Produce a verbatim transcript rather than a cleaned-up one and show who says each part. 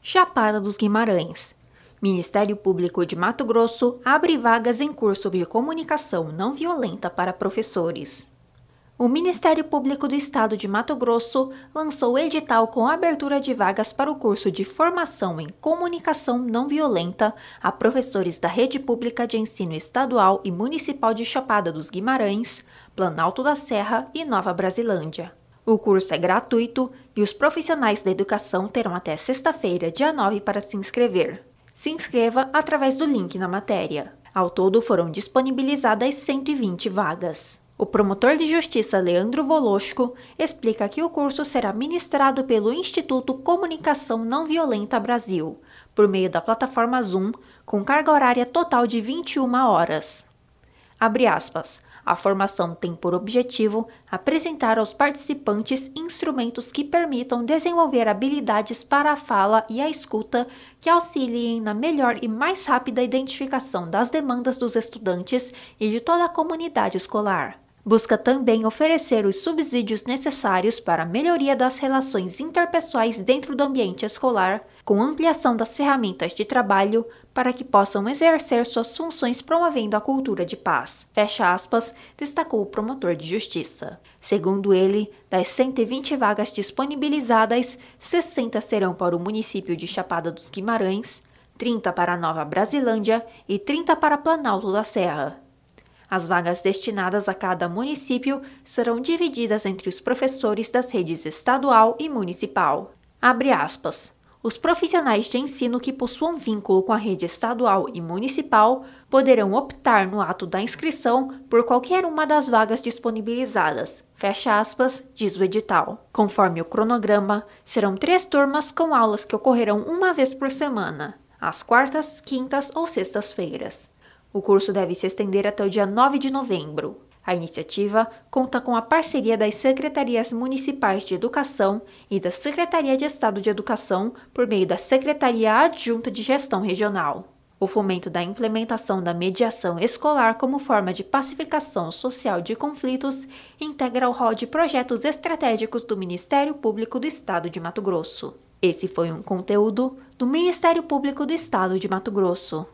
Speaker 1: Chapada dos Guimarães. Ministério Público de Mato Grosso abre vagas em curso de comunicação não violenta para professores. O Ministério Público do Estado de Mato Grosso lançou edital com abertura de vagas para o curso de formação em comunicação não violenta a professores da Rede Pública de Ensino Estadual e Municipal de Chapada dos Guimarães, Planalto da Serra e Nova Brasilândia. O curso é gratuito e os profissionais da educação terão até sexta-feira, dia nove, para se inscrever. Se inscreva através do link na matéria. Ao todo, foram disponibilizadas cento e vinte vagas. O promotor de justiça Leandro Volosco explica que o curso será ministrado pelo Instituto Comunicação Não Violenta Brasil, por meio da plataforma Zoom, com carga horária total de vinte e uma horas. Abre aspas. A formação tem por objetivo apresentar aos participantes instrumentos que permitam desenvolver habilidades para a fala e a escuta que auxiliem na melhor e mais rápida identificação das demandas dos estudantes e de toda a comunidade escolar. Busca também oferecer os subsídios necessários para a melhoria das relações interpessoais dentro do ambiente escolar, com ampliação das ferramentas de trabalho para que possam exercer suas funções promovendo a cultura de paz. Fecha aspas, destacou o promotor de justiça. Segundo ele, das cento e vinte vagas disponibilizadas, sessenta serão para o município de Chapada dos Guimarães, trinta para Nova Brasilândia e trinta para Planalto da Serra. As vagas destinadas a cada município serão divididas entre os professores das redes estadual e municipal. Abre aspas. Os profissionais de ensino que possuam vínculo com a rede estadual e municipal poderão optar no ato da inscrição por qualquer uma das vagas disponibilizadas. Fecha aspas, diz o edital. Conforme o cronograma, serão três turmas com aulas que ocorrerão uma vez por semana, às quartas, quintas ou sextas-feiras. O curso deve se estender até o dia nove de novembro. A iniciativa conta com a parceria das Secretarias Municipais de Educação e da Secretaria de Estado de Educação por meio da Secretaria Adjunta de Gestão Regional. O fomento da implementação da mediação escolar como forma de pacificação social de conflitos integra o rol de projetos estratégicos do Ministério Público do Estado de Mato Grosso. Esse foi um conteúdo do Ministério Público do Estado de Mato Grosso.